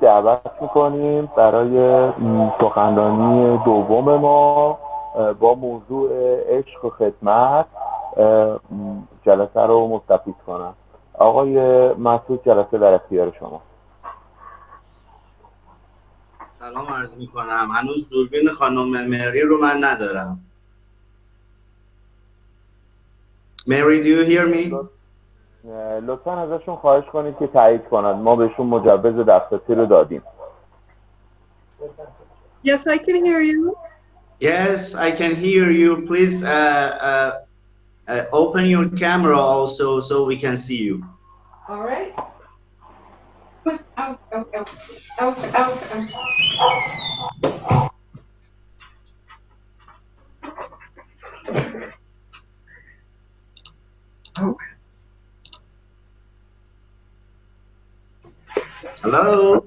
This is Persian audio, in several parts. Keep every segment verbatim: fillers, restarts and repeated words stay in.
دعوت میکنیم برای سخنرانی دوم ما با موضوع عشق و خدمت جلسه رو مستفید کنم. آقای مسعود، جلسه در اختیار شما. سلام عرض میکنم. هنوز دوربین خانم مری رو من ندارم. مری, do you hear me? لطفا ازشون خواهش کنید که تایید کنند. ما بهشون مجوز دسترسی رو دادیم. Yes, I can hear you. Yes, I can hear you. Please uh, uh, uh, open your camera also so we can see you. All right. Out, out, out, out, out, out. Oh. Hello.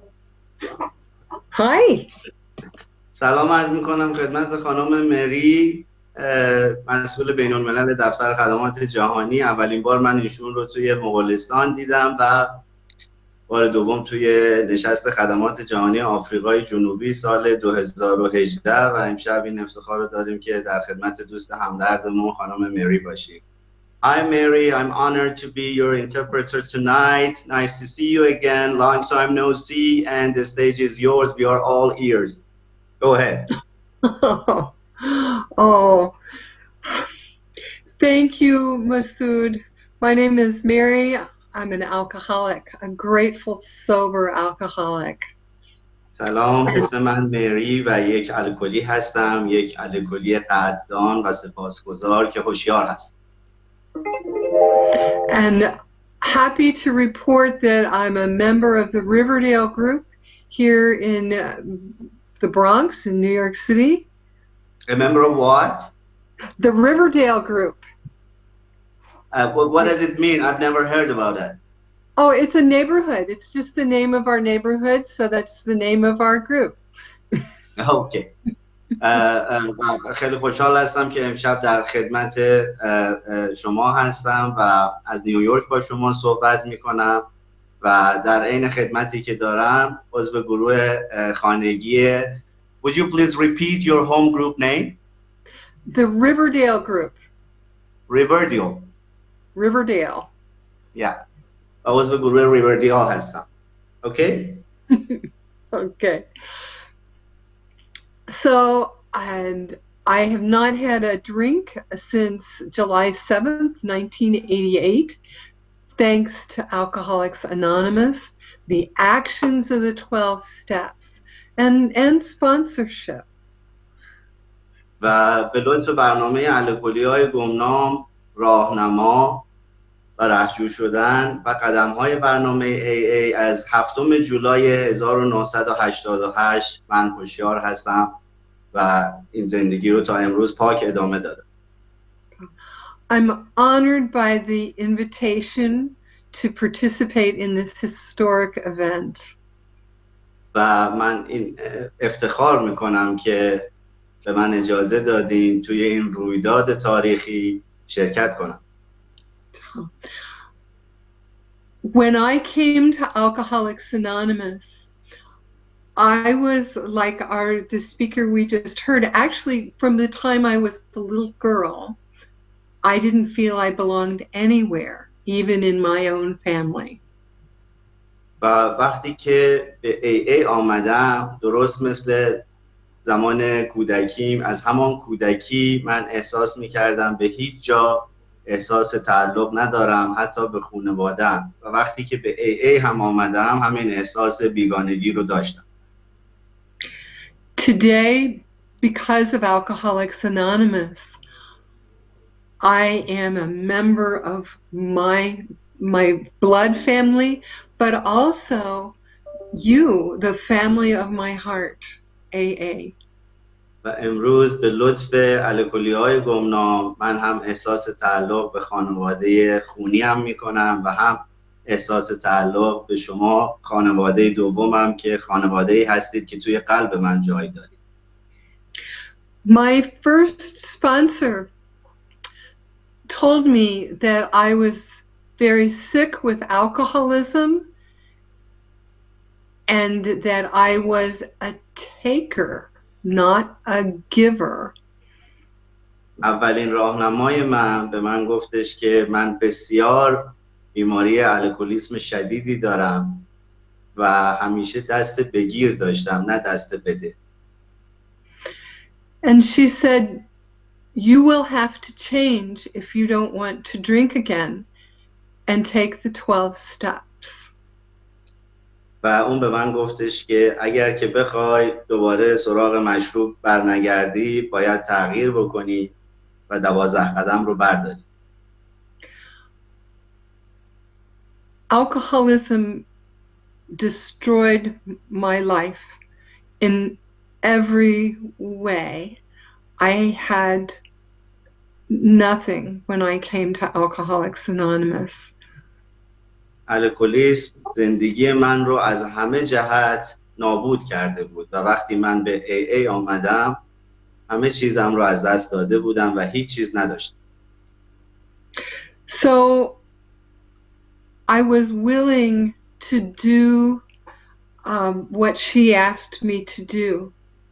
Hi. سلام عرض میکنم خدمت خانم مری، مسئول بین الملل دفتر خدمات جهانی. اولین بار من ایشون رو توی مغولستان دیدم و بار دوم توی نشست خدمات جهانی آفریقای جنوبی سال دو هزار و هجده و امشب این افتخار رو داریم که در خدمت دوست همدردمون خانم مری باشیم. Hi Mary, I'm honored to be your interpreter tonight. Nice to see you again. Long time no see, and the stage is yours. We are all ears. Go ahead. Oh, thank you, Masood. My name is Mary. I'm an alcoholic, a grateful, sober alcoholic. سلام، اسم من مری و یک الکلی هستم، یک الکلی قدردان و سپاسگزار که هوشیار هستم. And happy to report that I'm a member of the Riverdale group here in uh, the Bronx in New York City. A member of what? The Riverdale group. Uh, what, what does it mean? I've never heard about that. Oh, it's a neighborhood. It's just the name of our neighborhood, so that's the name of our group. Okay. خیلی خوشحال هستم که امشب در خدمت شما هستم و از نیویورک با شما صحبت میکنم و در عین خدمتی که دارم عضو گروه خانگی. Would you please repeat your home group name? The Riverdale group. Riverdale. Riverdale. Yeah. عضو گروه ریوردیال هستم. Okay? Okay. So, and I have not had a drink since July seventh, nineteen eighty-eight, thanks to Alcoholics Anonymous, the actions of the twelve steps, and, and sponsorship. و به لطف برنامه الکلی‌های گمنام، راهنما و رهجو شدن و قدم‌های برنامه ای ای از هفتم جولای هزار و نهصد و هشتاد و هشت من هوشیار هستم و این زندگی رو تا امروز پاک ادامه دادم. I'm honored by the invitation to participate in this historic event. و من این افتخار میکنم که به من اجازه دادین توی این رویداد تاریخی شرکت کنم. When I came to Alcoholics Anonymous, I was like our the speaker we just heard. Actually, from the time I was a little girl, I didn't feel I belonged anywhere, even in my own family. و وقتی که به ای ای آمدم، درست مثل زمان کودکیم، از همان کودکی من احساس می‌کردم به هیچ جا احساس تعلق ندارم، حتی به خانواده‌ام. و وقتی که به ای ای هم آمدم، همین احساس بیگانگی رو داشتم. Today, because of Alcoholics Anonymous, I am a member of my my blood family, but also you, the family of my heart, A A. و امروز به لطف الکلی‌های گمنام من هم احساس تعلق به خانواده خونیم میکنم و هم احساس تعلق به شما خانواده دومم که خانواده‌ای هستید که توی قلب من جای دارید. My first sponsor told me that I was very sick with alcoholism and that I was a taker, not a giver. اولین راهنمای من به من گفتش که من بسیار بیماری الکلیسم شدیدی دارم و همیشه دست بگیر داشتم نه دست بده. And she said, you will have to change if you don't want to drink again and take the twelve steps. و اون به من گفتش که اگر که بخوای دوباره سراغ مشروب برنگردی باید تغییر بکنی و دوازده قدم رو برداری. Alcoholism destroyed my life in every way. I had nothing when I came to Alcoholics Anonymous. الکلیسم زندگی من رو از همه جهت نابود کرده بود و وقتی من به ای ای آمدم همه چیزم رو از دست داده بودم و هیچ چیز نداشتم. So I was willing to do um, what she asked me to do.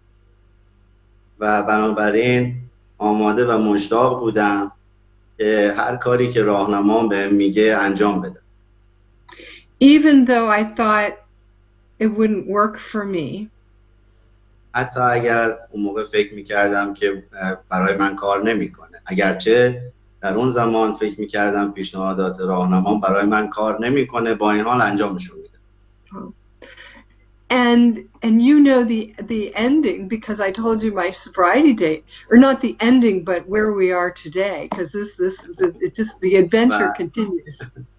و بنابراین آماده و مشتاق بودم که هر کاری که راهنمام بهم میگه انجام بدم. Even though I thought it wouldn't work for me. حتی اگر اون موقع فکر میکردم که برای من کار نمیکنه. اگرچه در اون زمان فکر میکردم پیشنهادات راهنمام برای من کار نمیکنه، با این حال انجامشون میدم. And and you know the the ending because I told you my sobriety date, or not the ending but where we are today, because this this the, it just the adventure continues.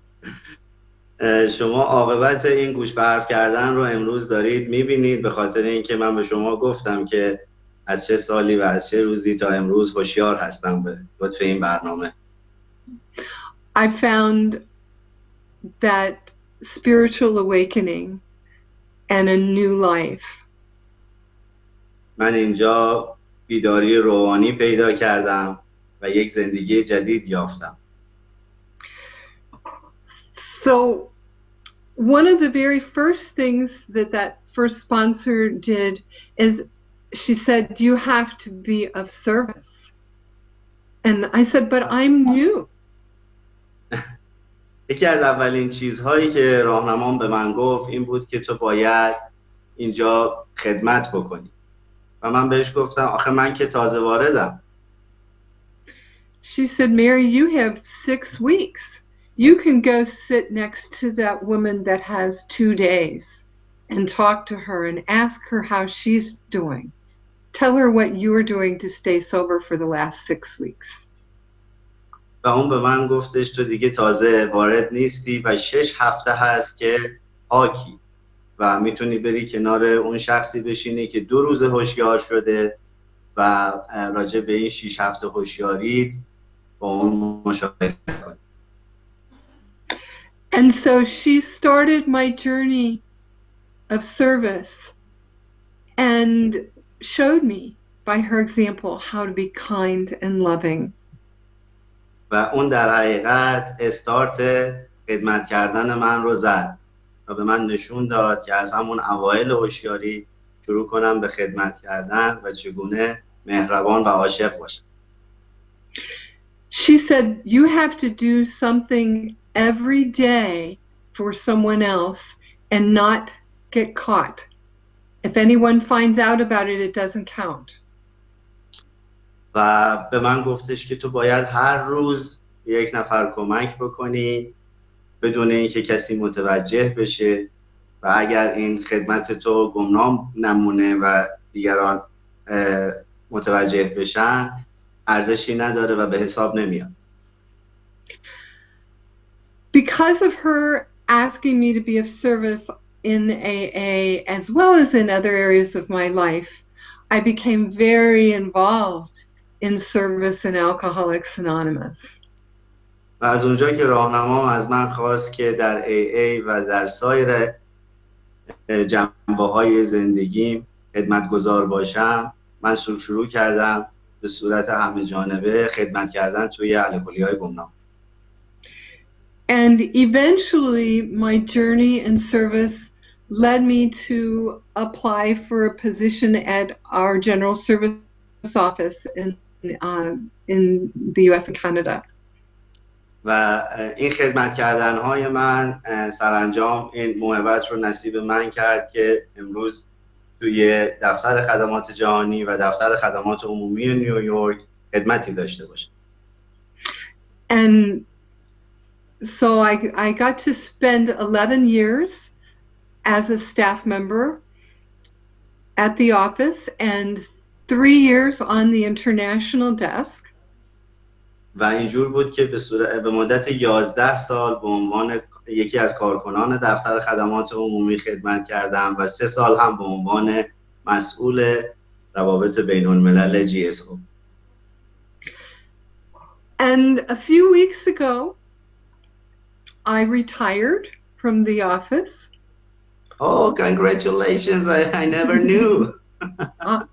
شما عاقبت این گوش به حرف کردن رو امروز دارید میبینید، به خاطر اینکه من به شما گفتم که از چه سالی و از چه روزی تا امروز هوشیار هستم به لطف این برنامه. I found that spiritual awakening and a new life. من اینجا بیداری روحانی پیدا کردم و یک زندگی جدید یافتم. So one of the very first things that that first sponsor did is she said, you have to be of service. And I said, but I'm new. یکی از اولین چیزهایی که راهنمام به من گفت این بود که تو باید اینجا خدمت بکنی. و من بهش گفتم آخه من که تازه واردم. She said, Mary, you have six weeks. You can go sit next to that woman that has two days and talk to her and ask her how she's doing. Tell her what you're doing to stay sober for the last six weeks. و اون به من گفتش تو دیگه تازه وارد نیستی و شش هفته هست که پاکی و میتونی بری کنار اون شخصی بشینی که دو روز هوشیار شده و راجع به این شش هفته هوشیاری با اون مشاوره کنی. And so she started my journey of service and showed me by her example how to be kind and loving. و اون در حقیقت استارت خدمت کردن من رو زد و به من نشون داد که از همون اوایل هوشیاری شروع کنم به خدمت کردن و چگونه مهربان و عاشق باشم. She said you have to do something every day for someone else and not get caught. If anyone finds out about it, it doesn't count. و به من گفتش که تو باید هر روز یک نفر کمک بکنی بدون اینکه کسی متوجه بشه و اگر این خدمت تو گمنام نمونه و دیگران متوجه بشن ارزشی نداره و به حساب نمیاد. Because of her asking me to be of service in A A as well as in other areas of my life, I became very involved in service in Alcoholics Anonymous. و از اونجا که راهنمام از من خواست که در ای ای و در سایر جنبه‌های زندگیم خدمتگزار باشم، من شروع کردم به صورت همه جانبه خدمت کردن توی الکلی‌های گمنام. And eventually my journey in service led me to apply for a position at our General Service Office in, uh, in the U S and Canada. و این خدمت کردنهای من سرانجام این موهبت رو نصیب من کرد که امروز توی دفتر خدمات جهانی و دفتر خدمات عمومی نیویورک خدمتی داشته باشم. And so I, I got to spend eleven years as a staff member at the office and three years on the international desk. و اینجور بود که به صورت به مدت یازده سال به عنوان یکی از کارکنان دفتر خدمات عمومی خدمت کردم و سه سال هم به عنوان مسئول روابط بین الملل جی اس او. And a few weeks ago, I retired from the office. Oh, congratulations! I, I never knew. uh,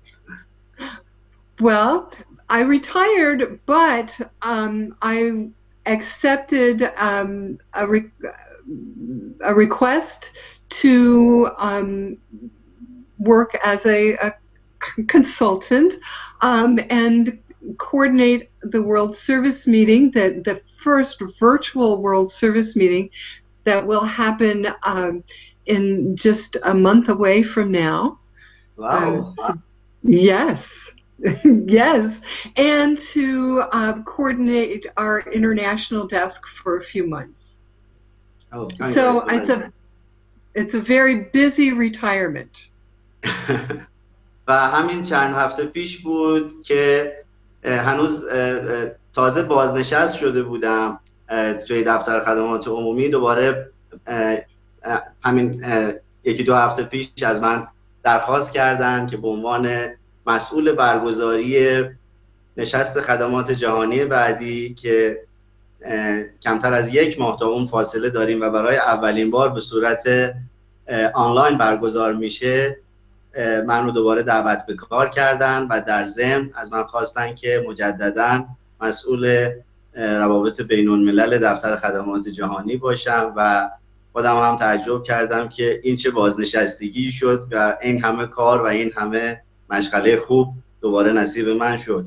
well, I retired, but um, I accepted um, a, re a request to um, work as a, a consultant um, and coordinate the World Service meeting, the, the first virtual World Service meeting that will happen um, in just a month away from now. Wow. Uh, so, yes. Yes, and to uh, coordinate our international desk for a few months. Oh, so it's a it's a very busy retirement. و همین چند هفته پیش بود که هنوز تازه بازنشست شده بودم توی دفتر خدمات عمومی. دوباره همین یکی دو هفته پیش از من درخواست کردن که به عنوان مسئول برگزاری نشست خدمات جهانی بعدی که کمتر از یک ماه تا اون فاصله داریم و برای اولین بار به صورت آنلاین برگزار میشه، من رو دوباره دعوت به کار کردن و در ضمن از من خواستن که مجدداً مسئول روابط بین الملل دفتر خدمات جهانی باشم و خودم هم تعجب کردم که این چه بازنشستگی شد و این همه کار و این همه مشغله خوب دوباره نصیب من شد.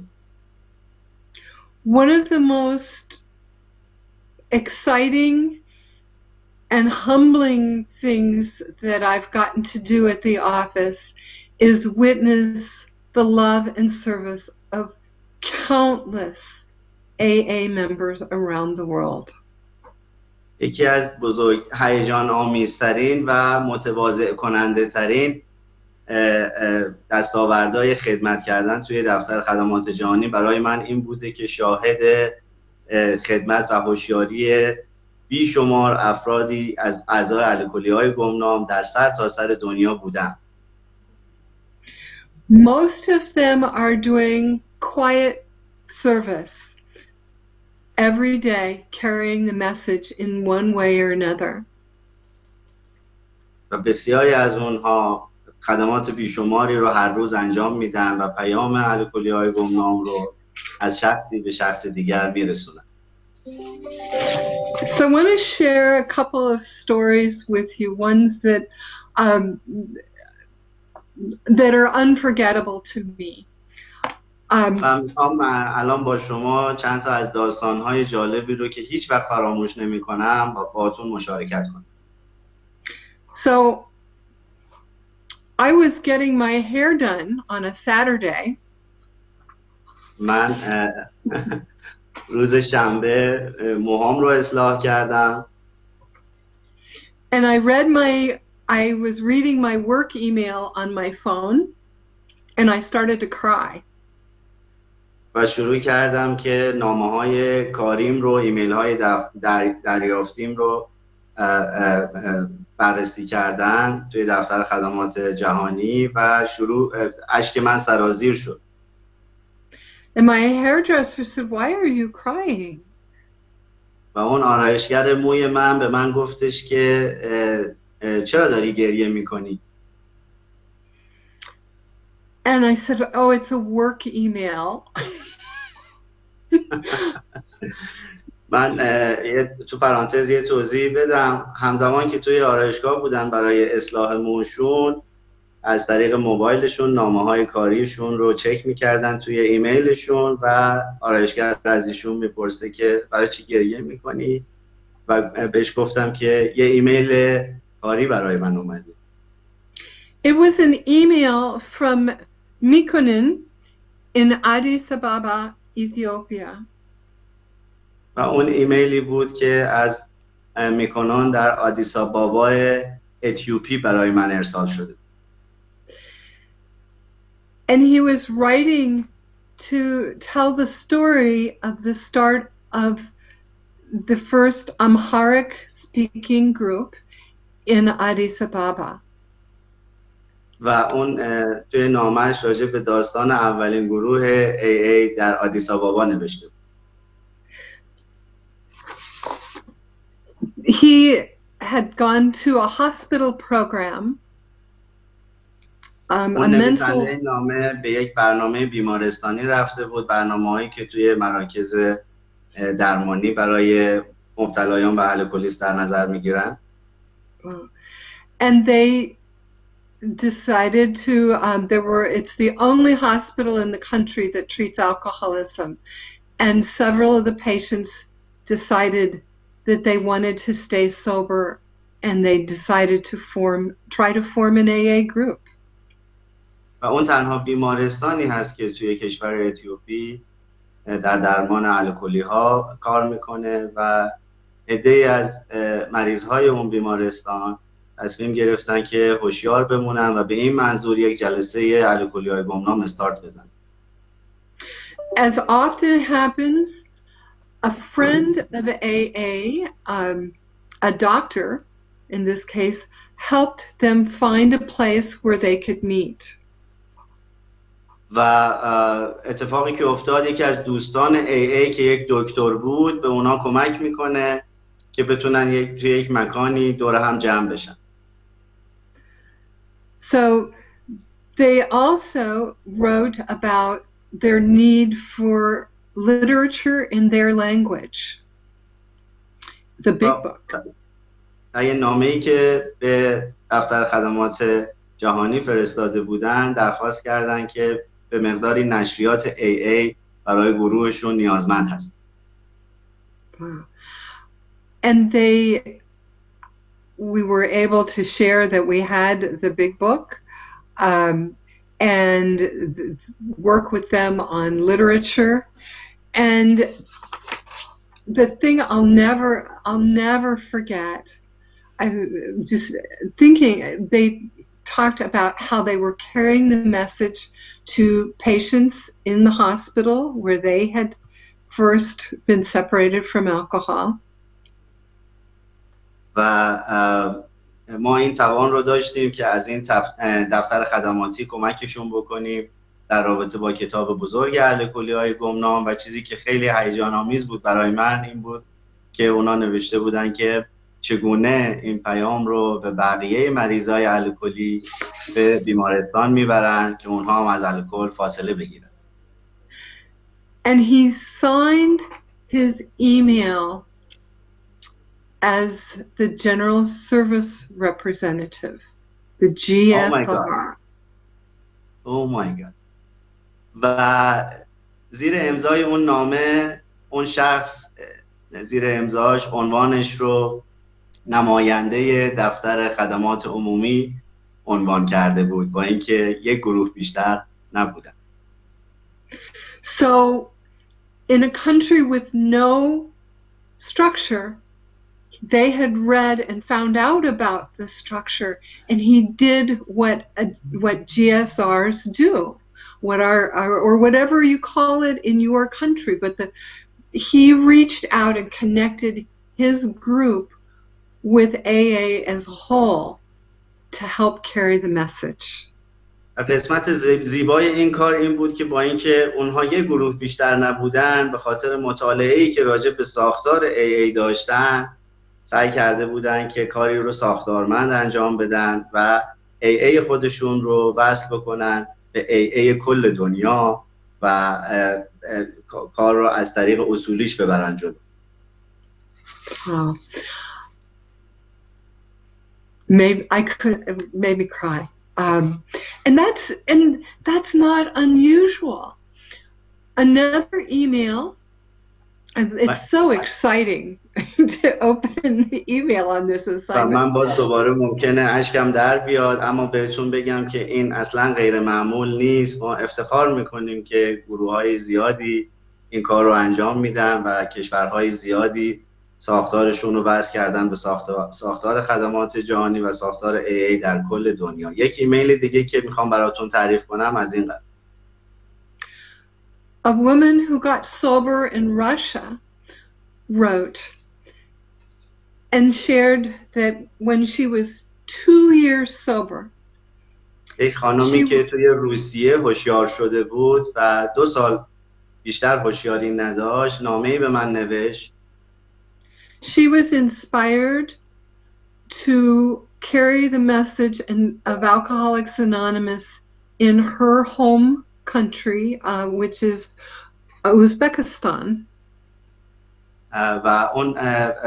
One of the most exciting and humbling things that I've gotten to do at the office is witness the love and service of countless A A members around the world. یکی از بزرگ هیجان آمیزترین و متواضع کننده ترین دستاوردهای خدمت کردن توی دفتر خدمات جهانی برای من این بوده که شاهد خدمت و هوشیاری بیشمار افرادی از اعضای اهل‌کلیه‌های گمنام در سر تا سر دنیا بودم. Most of them are doing quiet service every day, carrying the message in one way or another. و بسیاری از اونها خدمات بیشماری رو هر روز انجام میدن و پیام اهل‌کلیه‌های گمنام رو از شخصی به شخص دیگر میرسونن. So I want to share a couple of stories with you, ones that um, that are unforgettable to me. من میخوام الان با شما چند تا از داستان‌های جالبی رو که هیچ وقت فراموش نمی‌کنم با باهاتون مشارکت کنم. So I was getting my hair done on a Saturday. من روز شنبه موهام رو اصلاح کردم. And I read my I was reading my work email on my phone and I started to cry. و شروع کردم که نامه‌های کاریم رو، ایمیل‌های در دریافتیم رو بررسی کردن توی دفتر خدمات جهانی و شروع اشک من سرازیر شد. And my hairdresser said, "Why are you crying?" و اون آرایشگر موی من به من گفتش که چرا داری گریه میکنی؟ And I said, "Oh, it's a work email." من تو پرانتز یه توضیح بدم. همزمان که توی آرایشگاه بودن برای اصلاح موشون، از طریق موبایلشون نامه های کاریشون رو چک میکردن توی ایمیلشون و آرایشگر از ایشون میپرسه که برای چی گریه میکنی و بهش گفتم که یه ایمیل کاری برای من اومده. It was an email from Mikonin in Addis Ababa, Ethiopia. و اون ایمیلی بود که از میکنون در آدیس آبابا اتیوپی برای من ارسال شده. And he was writing to tell the story of the start of the first Amharic speaking group in Addis Ababa. و اون توی نامش راجع به داستان اولین گروه ای ای در آدیس آبابا نوشته بود. He had gone to a hospital program. Um, اون نویسنده نامه به یک برنامه بیمارستانی رفته بود، برنامه‌هایی که توی مراکز درمانی برای مبتلایان به الکلیسم در نظر میگیرن. And they decided to um, there were it's the only hospital in the country that treats alcoholism, and several of the patients decided that they wanted to stay sober, and they decided to form try to form an A A group. و اون تنها بیمارستانی هست که توی کشور اتیوپی در درمان الکلی ها کار میکنه و عده‌ای از مریض های اون بیمارستان تصمیم گرفتن که هوشیار بمونن و به این منظور یک جلسه الکلی های گمنام استارت بزنن. As often happens, a friend of A A, um, a doctor in this case, helped them find a place where they could meet. و اتفاقی که افتاد، یکی از دوستان ای ای که یک دکتر بود به اونا کمک میکنه که بتونن یک توی یک مکانی دور هم جمع بشن. So they also wrote about their need for literature in their language. The big book. یه نامه‌ای که به دفتر خدمات جهانی فرستاده بودن درخواست کردن که به مقداری نشریات ای ای برای گروهشون نیازمند هست. And they we were able to share that we had the big book um, and work with them on literature. And the thing I'll never I'll never forget, I just thinking they talked about how they were carrying the message to patients in the hospital where they had first been separated from alcohol. و ما این توان رو داشتیم که از این دفتر خدماتی کمکشون بکنیم در رابطه با کتاب بزرگ الکلی‌های گمنام. و چیزی که خیلی هیجان آمیز بود برای من این بود که اونا نوشته بودن که چگونه این پیام رو به بقیه مریضای الکلی به بیمارستان میبرن که اونها هم از الکل فاصله بگیرن. And he signed his email as the General Service Representative, the G S R. Oh my God. و زیر امضای اون نامه اون شخص زیر امضاش عنوانش رو نماینده دفتر خدمات عمومی عنوان کرده بود با اینکه یک گروه بیشتر نبودن. So in a country with no structure, they had read and found out about the structure, and he did what uh, what G S Rs do, what are, are or whatever you call it in your country, but the he reached out and connected his group with A A as a whole to help carry the message. قسمت زیبای این کار این بود که با اینکه اونها یک گروه بیشتر نبودن، به خاطر مطالعه‌ای که راجع به ساختار ای ای داشتن سعی کرده بودن که کاری رو ساختارمند انجام بدن و ای ای خودشون رو وصل بکنن به ای ای کل دنیا و کار رو از طریق اصولیش ببرن جلو. Oh. Maybe I could it made me cry. Um, and that's and that's not unusual. Another email, it's so exciting to open the email on this assignment. من باز دوباره ممکنه اشکم در بیاد، اما بهتون بگم که این اصلا غیر معمول نیست. ما افتخار میکنیم که گروه‌های زیادی این کار رو انجام میدن و کشورهای زیادی ساختارشون رو وصل کردن به ساختار ساختار خدمات جهانی و ساختار ای ای در کل دنیا. یک ایمیل دیگه که میخوام براتون تعریف کنم از این قبل. A woman who got sober in Russia wrote and shared that when she was two years sober, یک خانمی که توی روسیه هوشیار شده بود و دو سال بیشتر هوشیاری نداشت، نامه‌ای به من نوشت. She was inspired to carry the message of Alcoholics Anonymous in her home country, uh, which is Uzbekistan. و اون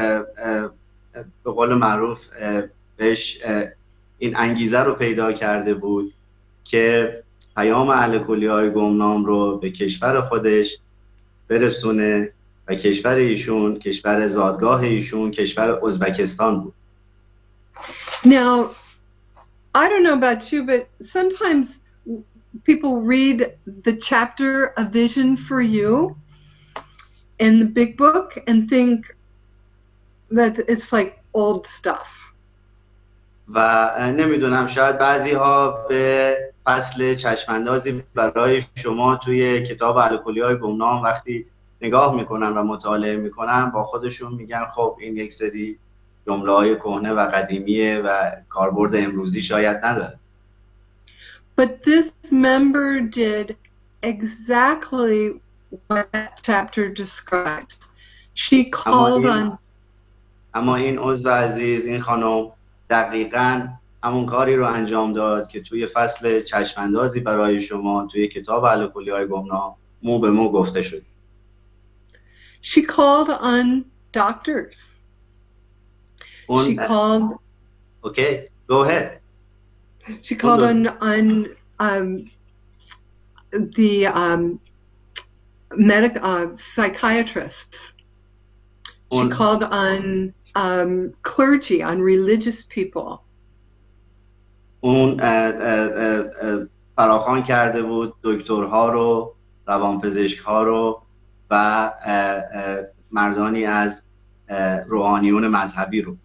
به قول معروف بهش این انگیزه رو پیدا کرده بود که پیام الکلی‌های گمنام رو به کشور خودش برسونه و کشور ایشون، کشور زادگاه ایشون، کشور ازبکستان بود. Now, I don't know about you, but sometimes people read the chapter A Vision for You in the big book and think that it's like old stuff. و نمیدونم شاید بعضی ها به فصل چشماندازی برای شما توی کتاب الکلی‌های گمنام وقتی نگاه میکنن و مطالعه میکنن با خودشون میگن خب این یک سری جمله‌های کهنه و قدیمیه و کاربرد امروزی شاید نداره. But this member did exactly what that chapter describes. She called on اما این عضو عزیز، این خانم دقیقاً همون کاری رو انجام داد که توی فصل چشماندازی برای شما توی کتاب الکلی‌های گمنام مو به مو گفته شد. She called on doctors. She called. Okay, go ahead. She called on on um, the um, medic uh, psychiatrists. She called on um, clergy, on religious people. اون فراخوان کرده بود دکترها رو، روانپزشک‌ها رو و مردانی از روحانیون مذهبی رو.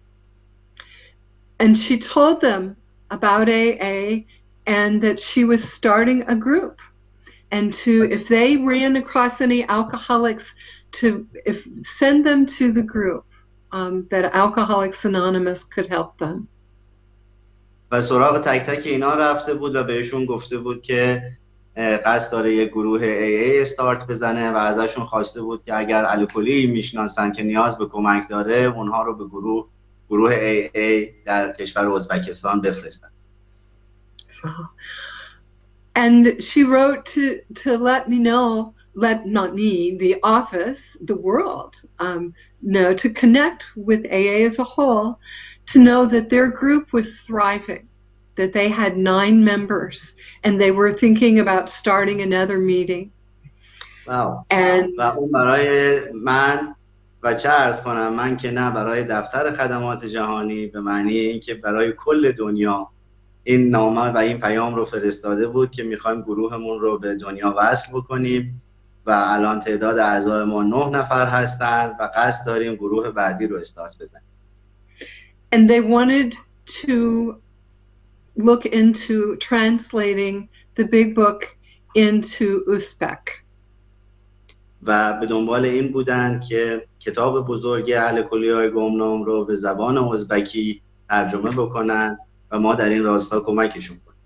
And she told them about A A and that she was starting a group, and to if they ran across any alcoholics, to if send them to the group, um, that Alcoholics Anonymous could help them. و سراغ تک تک اینا رفته بود و بهشون گفته بود که قصد داره یک گروه ای ای استارت بزنه و ازشون خواسته بود که اگر الکلی میشناسن که نیاز به کمک داره اونها رو به گروه گروه ای ای در کشور ازبکستان بفرستن. So, and she wrote to to let me know, let not me, the office, the world, um, know to connect with A A as a whole, to know that their group was thriving, that they had nine members, and they were thinking about starting another meeting. Wow. And و اون برای من و چه عرض کنم من که نه برای دفتر خدمات جهانی به معنی اینکه برای کل دنیا این نامه و این پیام رو فرستاده بود که میخوایم گروهمون رو به دنیا وصل بکنیم و الان تعداد اعضای ما نه نفر هستن و قصد داریم گروه بعدی رو استارت بزنیم. And they wanted to look into translating the big book into Uzbek. و به دنبال این بودن که کتاب بزرگ الکلی‌های گمنام رو به زبان ازبکی ترجمه بکنن و ما در این راستا کمکشون کنیم.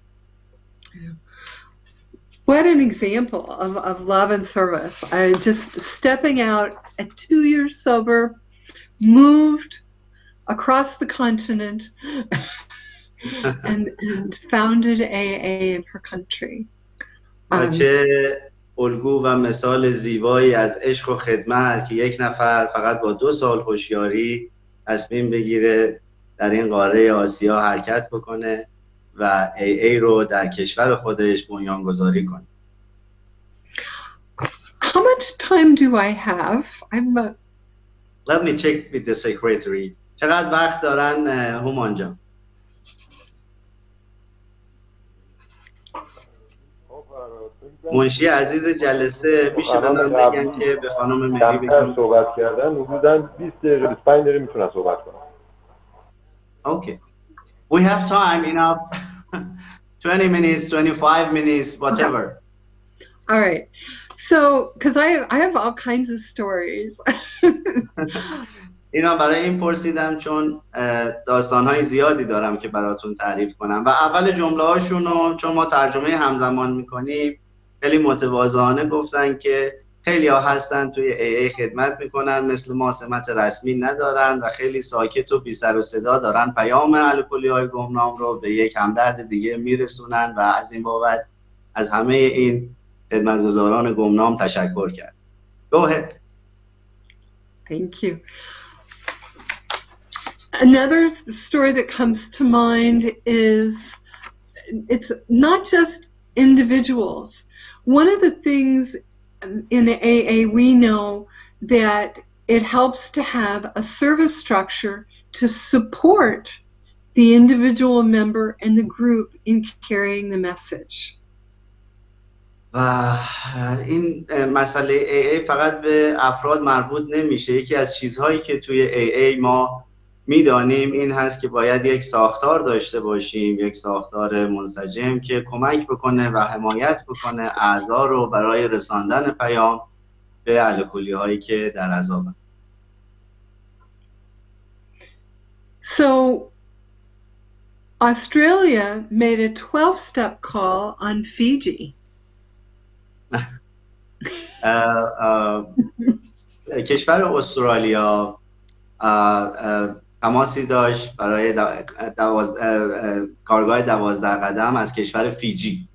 What an example of, of love and service. I just stepping out at two years sober, moved across the continent and, and founded A A in her country. Um, چه الگو و مثال زیبایی از عشق و خدمت که یک نفر فقط با دو سال هوشیاری تصمیم بگیره در این قاره آسیا حرکت بکنه و ای ای رو در کشور خودش بنیانگذاری کنه. How much time do I have? I'm a... Let me check with the secretary. چقدر وقت دارن هومان جان؟ منشی عزیز جلسه میشه به من بگن که به خانم مری بگم صحبت کردن حدوداً بیست دقیقه بیست و پنج دقیقه میتونن صحبت کنن. Okay. We have time enough. twenty minutes, twenty-five minutes, whatever. All right. So, because I have, I have all kinds of stories. اینا برای این پرسیدم چون داستان‌های زیادی دارم که براتون تعریف کنم و اول جمله‌هاشونو چون ما ترجمه همزمان می‌کنیم خیلی متواضعانه گفتن که خیلی‌ها هستن توی ای ای خدمت می‌کنن مثل ما سمت رسمی ندارن و خیلی ساکت و بی سر و صدا دارن پیام الکلی‌های گمنام رو به یک همدرد دیگه میرسونن و از این بابت از همه این خدمتگزاران گمنام تشکر کرد. Go ahead. Thank you. Another story that comes to mind is it's not just individuals. One of the things in the A A we know that it helps to have a service structure to support the individual member and the group in carrying the message. و این مسئله ای ای فقط به افراد مربوط نمیشه. یکی از چیزهایی که توی ای ای ما میدانیم این هست که باید یک ساختار داشته باشیم، یک ساختار منسجم که کمک بکنه و حمایت بکنه اعضا رو برای رساندن پیام به الکلی هایی که در عذابن. So Australia made a twelve step call on Fiji. کشور استرالیا تماسی داشت برای دواز... کارگاه دوازده قدم از کشور فیجی.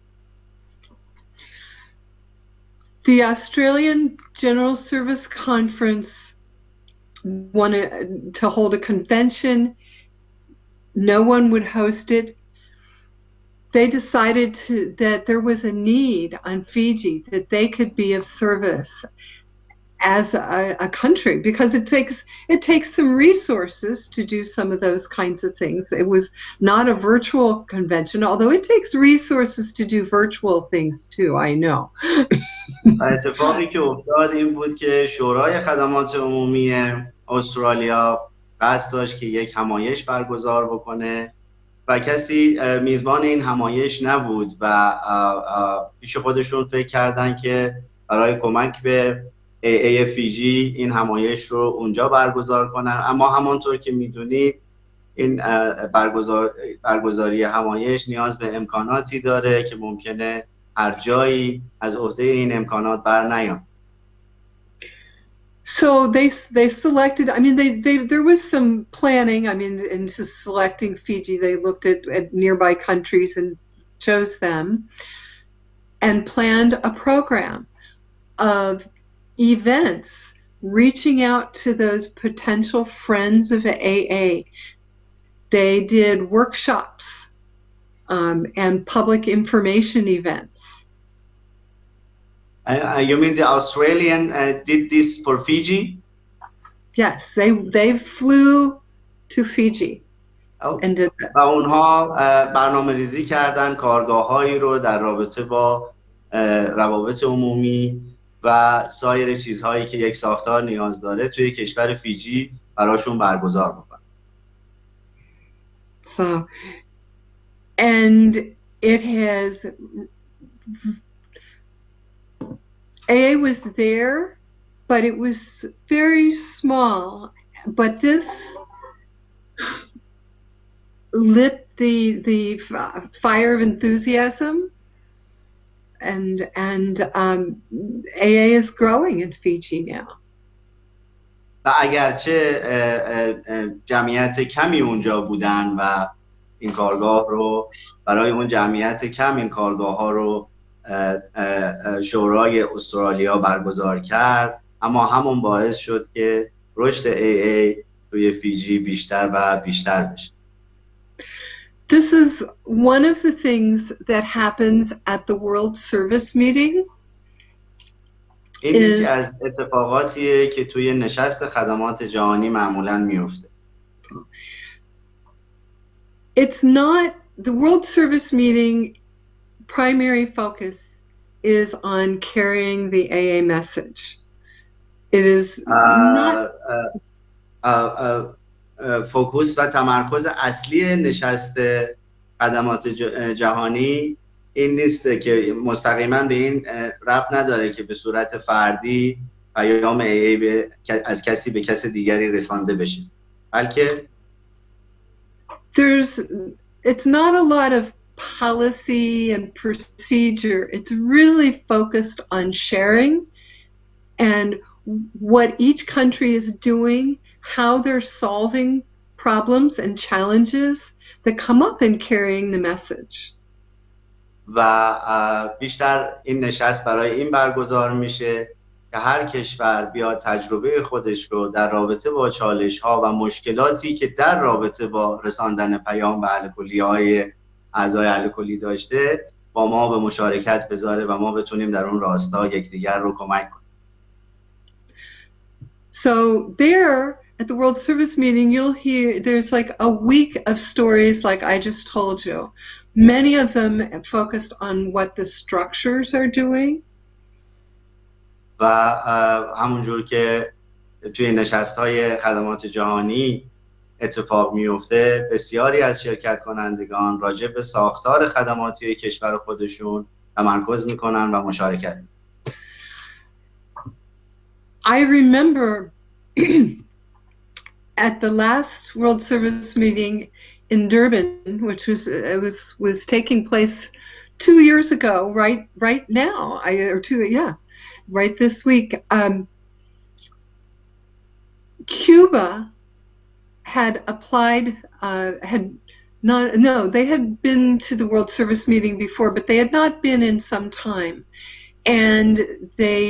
The Australian General Service Conference wanted to hold a convention. No one would host it. They decided to, that there was a need on Fiji that they could be of service as a, a country because it takes it takes some resources to do some of those kinds of things. It was not a virtual convention, although it takes resources to do virtual things too, I know. اتفاقی که افتاد این بود که شورای خدمات عمومی استرالیا قصد داشت که یک همایش برگزار بکنه و کسی میزبان این همایش نبود و پیش خودشون فکر کردن که برای کمک به ای ای فیجی این همایش رو اونجا برگزار کنن. اما همانطور که میدونید این برگزار برگزاری همایش نیاز به امکاناتی داره که ممکنه هر جایی از عهده این امکانات بر نیان. So they they selected. I mean, they they there was some planning. I mean, into selecting Fiji, they looked at, at nearby countries and chose them, and planned a program of events reaching out to those potential friends of A A. They did workshops um, and public information events. Uh, you mean the Australian uh, did this for Fiji? Yes, they they flew to Fiji oh. and did that. و اونها برنامه ریزی کردن کارگاه‌هایی رو در رابطه با روابط عمومی و سایر چیزهایی که یک ساختار نیاز داره توی کشور فیجی براشون برگزار بکنن. So, and it has A A was there, but it was very small. But this lit the the fire of enthusiasm, and and um, A A is growing in Fiji now. و اگرچه جمعیت کمی اونجا بودن و این کارگاه رو برای اون جمعیت کم این کارگاه ها رو شورای استرالیا برگزار کرد، اما همون باعث شد که رشد ای ای توی فیجی بیشتر و بیشتر بشه. This is one of the things that happens at the World Service Meeting. این یکی از اتفاقاتیه که توی نشست خدمات جهانی معمولاً میفته. It's not the World Service Meeting primary focus is on carrying the A A message. It is not فوکوس و تمرکز اصلی نشست خدمات جهانی این نیست که مستقیما به این ربط نداره که به صورت فردی پیام ای ای به از کسی به کس دیگری رسانده بشه، بلکه there's it's not a lot of policy and procedure. It's really focused on sharing and what each country is doing, how they're solving problems and challenges that come up in carrying the message. و بیشتر این نشست برای این برگزار میشه که هر کشور بیاد تجربه خودش رو در رابطه با چالش ها و مشکلاتی که در رابطه با رساندن پیام به اهل کلیه های اعضای اهل کلیه داشته با ما به مشارکت بذاره و ما بتونیم در اون راستا یکدیگر رو کمک کنیم. So there at the World Service Meeting you'll hear there's like a week of stories like I just told you. Many of them focused on what the structures are doing. و همونجور که توی نشست‌های خدمات جهانی اتفاق میفته، بسیاری از شرکت کنندگان راجع به ساختار خدماتی کشور خودشون تمرکز میکنن و مشارکت. I remember at the last World Service Meeting in Durban, which was it was was taking place two years ago, right right now, I or two yeah, right this week. Um, Cuba had applied, uh, had not no, they had been to the World Service Meeting before, but they had not been in some time, and they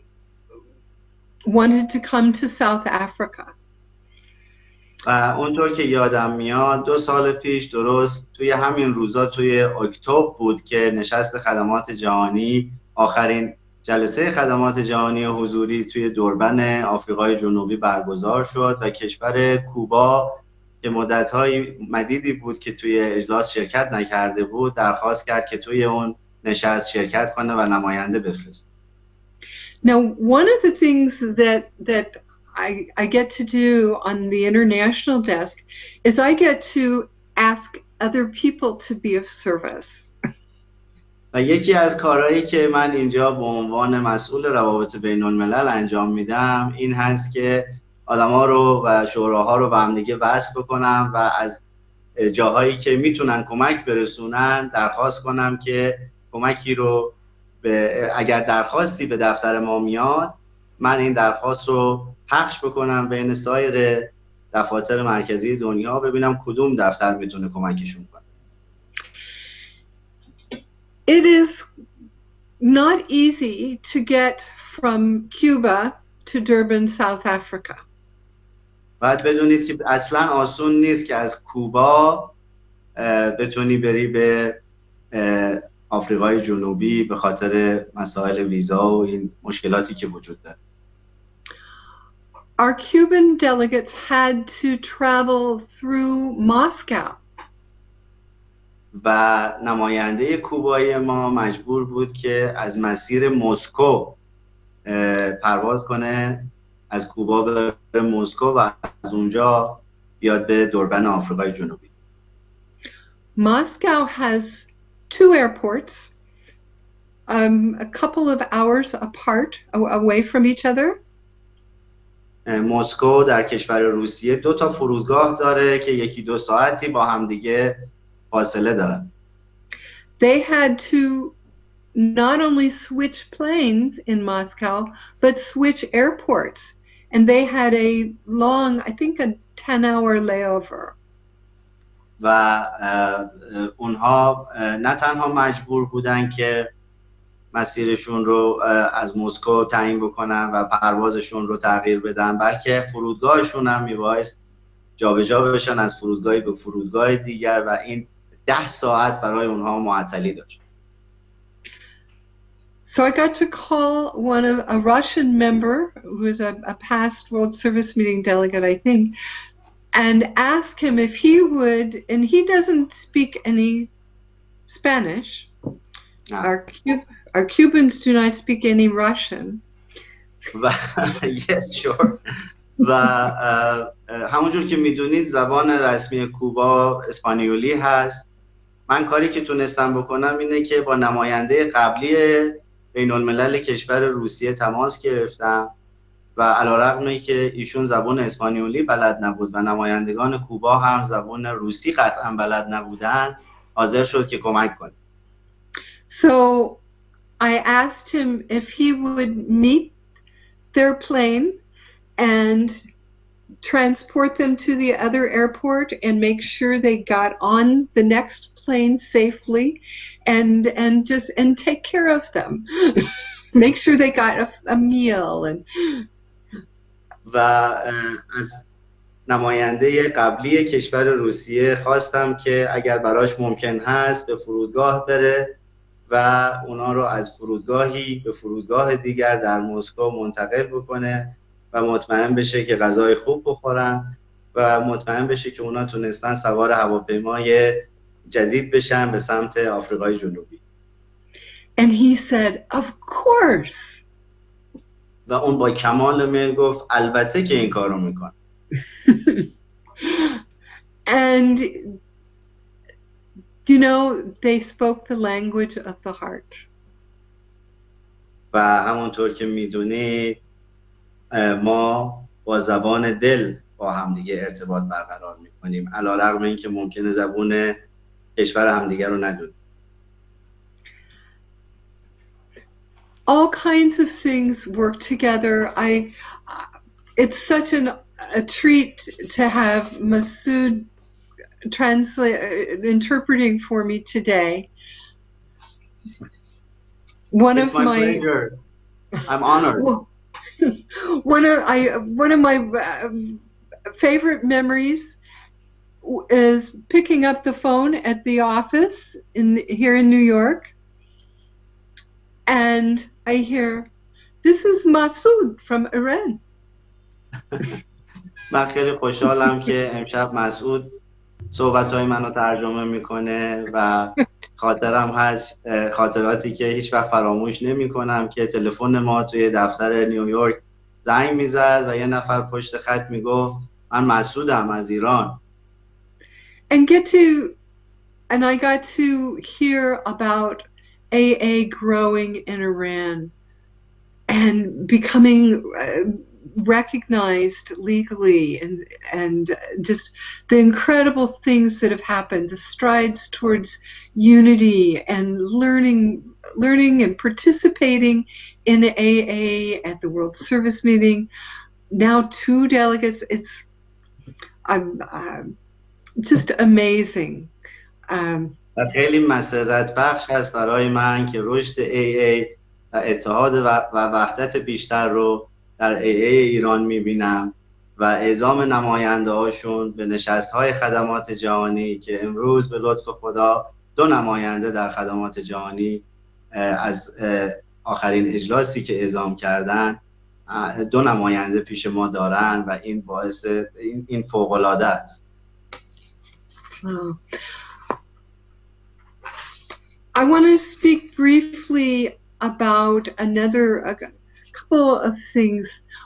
wanted to come to South Africa. و اونطور که یادم میاد دو سال پیش درست توی همین روزا توی اکتبر بود که نشست خدمات جهانی آخرین جلسه خدمات جهانی حضوری توی دوربن آفریقای جنوبی برگزار شد و کشور کوبا که مدت‌های مدیدی بود که توی اجلاس شرکت نکرده بود درخواست کرد که توی اون نشست شرکت کنه و نماینده بفرسته. Now one of the things that that I, I get to do on the international desk is I get to ask other people to be of service. و یکی از کارهایی که من اینجا به عنوان مسئول روابط بین الملل انجام میدم این هست که آدم‌ها رو و شوراها رو به هم دیگه وصل بکنم و از جاهایی که میتونن کمک برسونن درخواست کنم که کمکی رو به اگر درخواستی به دفتر ما میاد من این درخواست رو پخش بکنم بین سایر دفاتر مرکزی دنیا ببینم کدوم دفتر میتونه کمکشون کنه. It is not easy to get from Cuba to Durban, South Africa. باید بدونید که اصلا آسون نیست که از کوبا بتونی بری به آفریقای جنوبی به خاطر مسائل ویزا و این مشکلاتی که وجود داره. Our Cuban delegates had to travel through Moscow. و نماینده کوبایی ما مجبور بود که از مسیر مسکو پرواز کنه از کوبا به مسکو و از اونجا بیاد به دوربن آفریقای جنوبی. Moscow has two airports, um, a couple of hours apart, away from each other. مسکو در کشور روسیه دو تا فرودگاه داره که یکی دو ساعتی با هم دیگه فاصله دارن. They had to not only switch planes in Moscow, but switch airports. And they had a long, I think a ten hour layover. و اونها نه تنها مجبور بودن که مسیرشون رو از مسکو تعیین بکنن و پروازشون رو تغییر بدن، بلکه فرودگاهشون هم میبایست جابجا بشن از فرودگاهی به فرودگاه دیگر و این ده ساعت برای اونها معطلی داشت. So I got to call one of a Russian member who was a, a past World Service Meeting delegate, I think, and ask him if he would, and he doesn't speak any Spanish. No. Our, our Cubans do not speak any Russian. Yes, sure. و همونجور که میدونید زبان رسمی کوبا اسپانیولی هست. من کاری که تونستم بکنم اینه که با نماینده قبلی بین الملل کشور روسیه تماس گرفتم و علیرغم که ایشون زبان اسپانیولی بلد نبود و نمایندگان کوبا هم زبان روسی قطعا بلد نبودن، حاضر شد که کمک کنه. So I asked him if he would meet their plane and transport them to the other airport and make sure they got on the next plane safely and and just and take care of them. Make sure they got a, a meal and و از نماینده قبلی کشور روسیه خواستم که اگر براش ممکن هست به فرودگاه بره و اونا رو از فرودگاهی به فرودگاه دیگر در مسکو منتقل بکنه و مطمئن بشه که غذای خوب بخورن و مطمئن بشه که اونا تونستن سوار هواپیمای جدید بشن به سمت آفریقای جنوبی. And he said, of course. و اون با کمال میل گفت البته که این کارو میکنه. And you know, they spoke the language of the heart. و همونطور که میدونید ما با زبان دل با همدیگه ارتباط برقرار میکنیم علیرغم اینکه ممکنه زبان کشور همدیگه رو ندونیم. All kinds of things work together. I, it's such an, a treat to have Masood translate, interpreting for me today. One it's of my, my, pleasure. I'm honored. One of I one of my uh, favorite memories is picking up the phone at the office in here in New York, and I hear, "This is Masood from Iran." من خیلی خوشحالم که امشب مسعود صحبت‌های منو ترجمه میکنه و خاطرم هست خاطراتی که هیچ وقت فراموش نمی‌کنم که تلفن ما توی دفتر نیویورک زنگ میزد و یه نفر پشت خط میگفت من مسعودم از ایران. And get to and I got to hear about A A growing in Iran and becoming uh, recognized legally and and just the incredible things that have happened, the strides towards unity and learning learning and participating in A A at the World Service Meeting. Now two delegates, it's I'm uh, just amazing. Um, خیلی مسرت بخش هست برای من که رشد ای ای و اتحاد و وحدت بیشتر رو در ای ای ایران میبینم و اعزام نماینده هاشون به نشست های خدمات جهانی که امروز به لطف خدا دو نماینده در خدمات جهانی از آخرین اجلاسی که اعزام کردن دو نماینده پیش ما دارن و این باعث این, این فوق العاده است. Oh. I want to speak briefly about another a couple of things.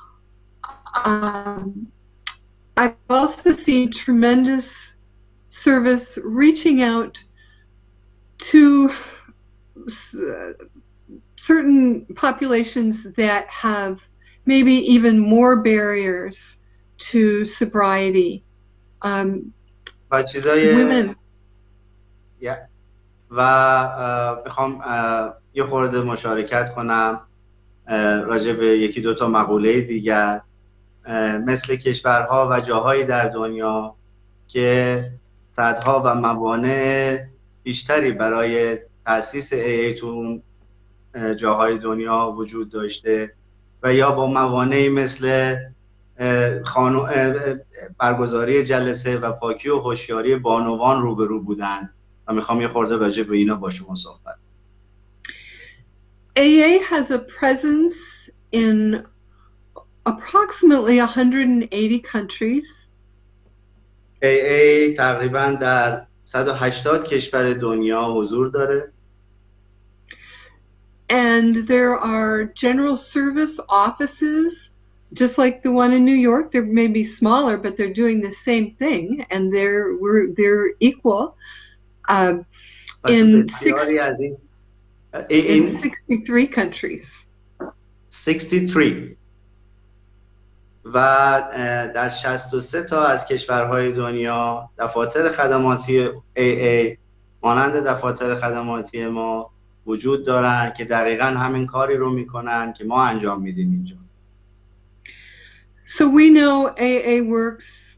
Um, I've also seen tremendous service reaching out to uh, certain populations that have maybe even more barriers to sobriety. Um, women. Yeah. و میخوام یه خورده مشارکت کنم راجع به یکی دو تا مقوله دیگر مثل کشورها و جاهایی در دنیا که صدها و موانع بیشتری برای تأسیس ای ای تو جاهای دنیا وجود داشته و یا با موانعی مثل خانو... برگزاری جلسه و پاکی و هوشیاری بانوان روبرو بودن و میخوام یه خورده راجع به اینا با شما صحبت. A A has a presence in approximately one hundred eighty countries. A A تقریبا در صد و هشتاد کشور دنیا حضور داره. And there are general service offices, just like the one in New York. They may be smaller, but they're doing the same thing, and they're we're they're equal. Uh, in six, in sixty-three countries. sixty-three. و در شصت و سه تا از کشورهای دنیا دفاتر خدماتی A A مانند دفاتر خدماتی ما وجود دارن که دقیقاً همین کاری رو میکنن که ما انجام میدیم اینجا. So we know A A works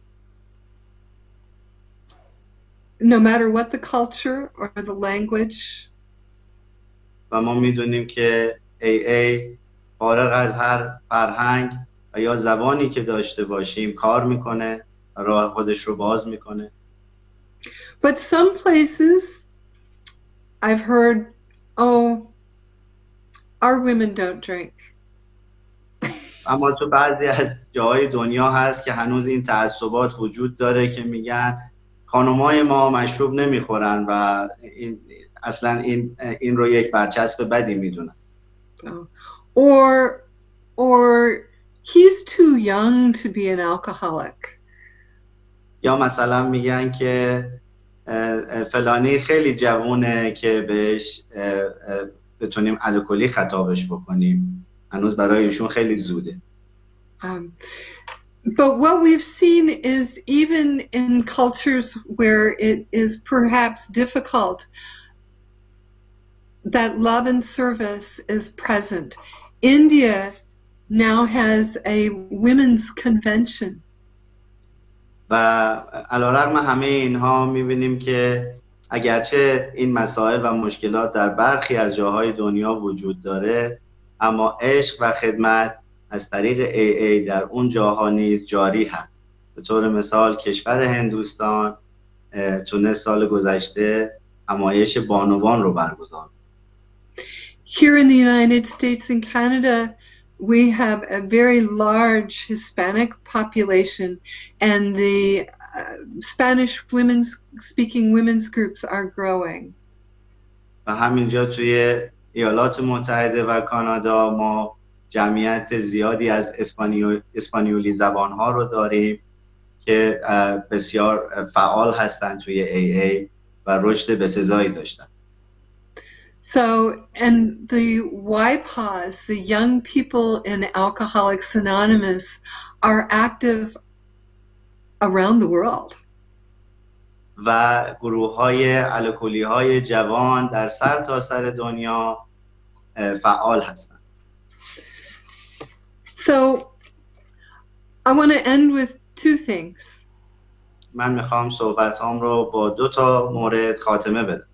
no matter what the culture or the language. و ما میدونیم که A A فارغ از هر فرهنگ و یا زبانی که داشته باشیم کار میکنه، راه خودش رو باز میکنه. But some places I've heard, oh, our women don't drink. اما تو بعضی از جاهای دنیا هست که هنوز این تعصبات وجود داره که میگن خانمای ما مشروب نمیخورن و این اصلا این این رو یک برچسب بدی میدونن. Or or he's too young to be an alcoholic. یا مثلا میگن که فلانی خیلی جوونه که بهش بتونیم الکلی خطابش بکنیم، هنوز برای ایشون خیلی زوده. Um, but what we've seen is even in cultures where it is perhaps difficult, that love and service is present. India now has a women's convention. و علیرغم همه اینها میبینیم که اگرچه این مسائل و مشکلات در برخی از جاهای دنیا وجود داره، اما عشق و خدمت از طریق A A در اون جاها نیز جاری هست. به طور مثال کشور هندوستان تونست سال گذشته همایش بانوان رو برگزار. Here in the United States and Canada, we have a very large Hispanic population, and the uh, Spanish women's speaking women's groups are growing. و همینجا توی ایالات متحده و کانادا ما جمعیت زیادی از اسپانیول اسپانیولی زبان‌ها رو داریم که بسیار فعال هستند توی A A و رشد بسزایی داشتن. So, and the Y P A S, the young people in Alcoholics Anonymous, are active around the world. و گروه‌های الکلی‌های جوان در سر تا سر دنیا فعال هستند. So, I want to end with two things. من میخوام صحبتام رو با دو تا مورد خاتمه بدم.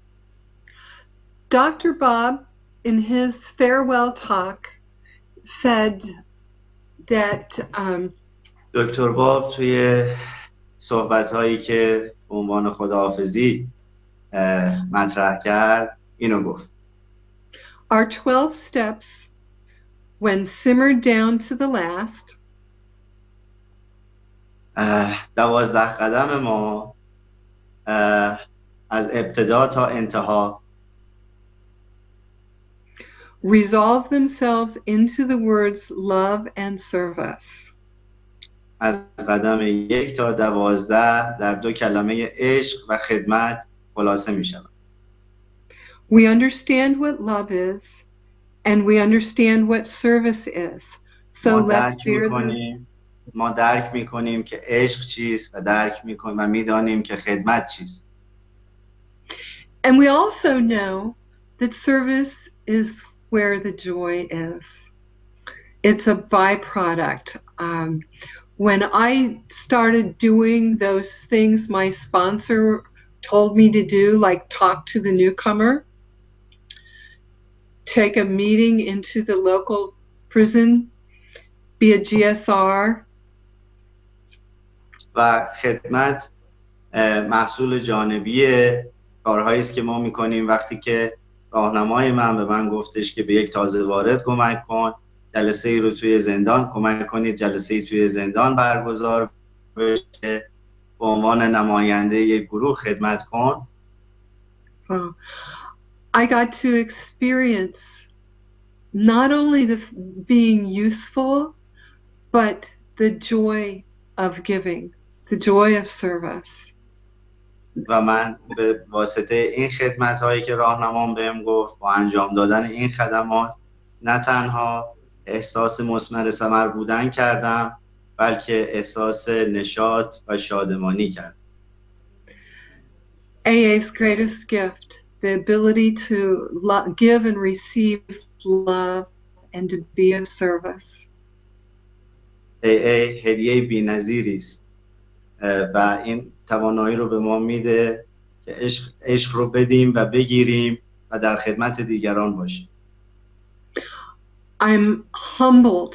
Doctor Bob, in his farewell talk, said that um, دکتر باب توی صحبت‌هایی که به عنوان خداحافظی مطرح کرد اینو گفت. Our twelve steps, when simmered down to the last, دوازده قدم ما از ابتدا تا انتها resolve themselves into the words love and service. از قدم یک تا دوازده در دو کلمه عشق و خدمت خلاصه می شود. We understand what love is and we understand what service is. So let's bear those. ما درک می کنیم که عشق چیست و درک می کنیم و می دانیم که خدمت چیست. And we also know that service is where the joy is. It's a byproduct. Um, when I started doing those things my sponsor told me to do, like talk to the newcomer, take a meeting into the local prison, be a G S R. و خدمت محصول جانبی کارهایی است که ما میکنیم. وقتی که راهنمای من به من گفتش که به یک تازه وارد کمک کن، جلسه ای رو توی زندان کمک کنید، جلسه ای توی زندان برگزار بشه، به عنوان نماینده یک گروه خدمت کن. So I got to experience not only the being useful, but the joy of giving, the joy of service. و من به واسطه این خدمت هایی که راهنمام بهم گفت، با انجام دادن این خدمات نه تنها احساس مثمر ثمر بودن کردم، بلکه احساس نشاط و شادمانی کردم. A A's greatest gift, the ability to lo- give and receive love and to be of service. ای ای هدیه بی‌نظیری است و این توانایی رو به ما میده که عشق, عشق رو بدیم و بگیریم و در خدمت دیگران باشیم. I'm humbled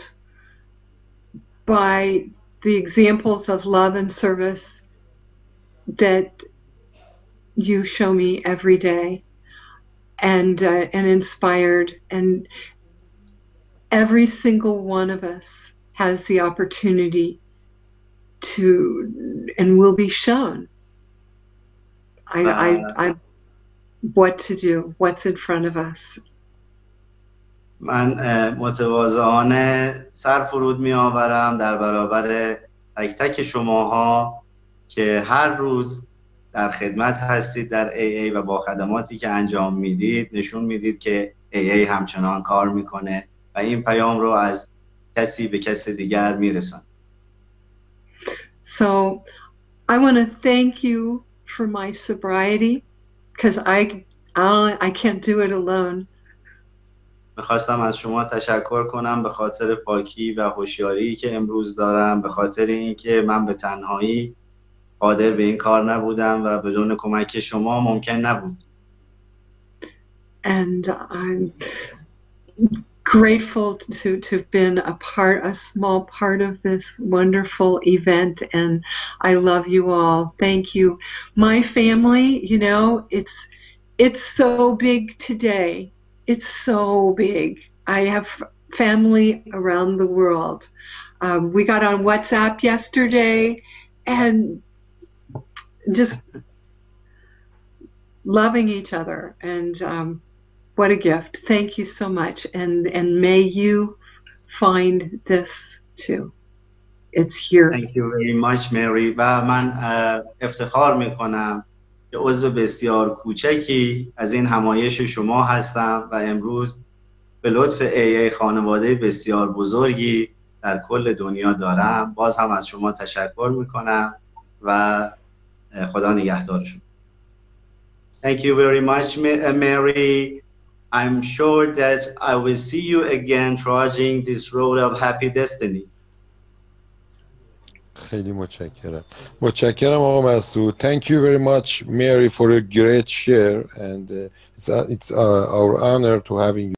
by the examples of love and service that you show me every day, and uh, and inspired, and every single one of us has the opportunity to and will be shown I, uh, I, I, what to do, what's in front of us. من متواضعانه سر فرود می آورم در برابر تک تک شماها که هر روز در خدمت هستید در ای ای و با خدماتی که انجام میدید نشون میدید که ای ای همچنان کار میکنه و این پیام رو از کسی به کس دیگر میرسن. So I want to thank you for my sobriety, because I, I I can't do it alone. میخواستم از شما تشکر کنم به خاطر پاکی و هوشیاری که امروز دارم، به خاطر اینکه من به تنهایی قادر به این کار نبودم و بدون کمک شما ممکن نبود. And I'm grateful to to have been a part, a small part of this wonderful event, and I love you all. Thank you. My family, you know, it's it's so big today. It's so big. I have family around the world. Um, we got on WhatsApp yesterday and just loving each other, and um, what a gift. Thank you so much. And, and may you find this too. It's here. Thank you very much, Mary. و من افتخار میکنم که عضو بسیار کوچکی از این همایش شما هستم و امروز به لطف ای ای خانواده بسیار بزرگی در کل دنیا دارم. باز هم از شما تشکر میکنم و خدا نگهدارشون. Thank you very much, Mary. I'm sure that I will see you again trudging this road of happy destiny. خیلی متشکرم. متشکرم آقا مسعود. Thank you very much, Mary, for a great share, and uh, it's uh, it's uh, our honor to having you.